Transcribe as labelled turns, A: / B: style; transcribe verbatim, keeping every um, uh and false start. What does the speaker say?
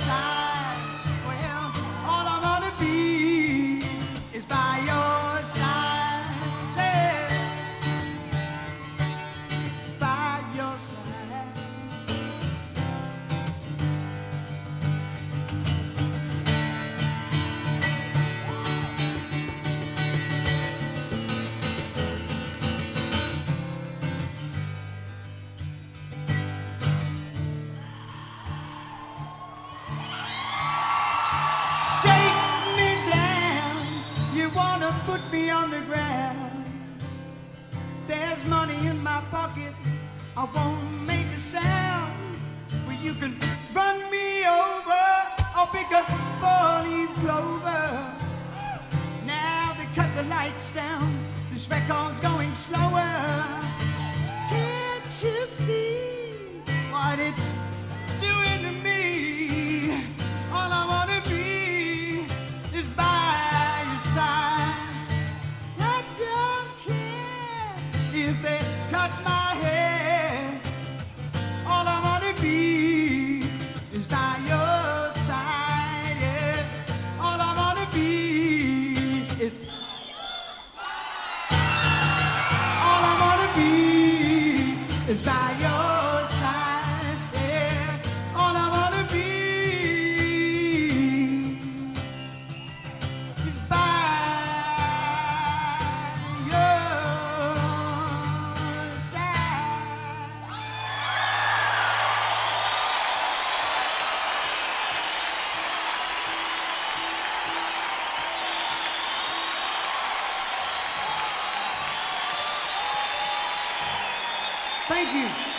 A: side. Well, all I wanna be is by your side. Yeah. By your side. Put me on the ground. There's money in my pocket. I won't make a sound. Well, you can run me over. I'll pick a four-leaf clover. Now they cut the lights down. This record's going slower. Can't you see what it's doing to me? All I wanna be is by your side. If they cut my hair, all I wanna be is by your side. Yeah. All I wanna be is by your side. All I wanna be is by your side. Yeah. All I wanna be is by Thank you.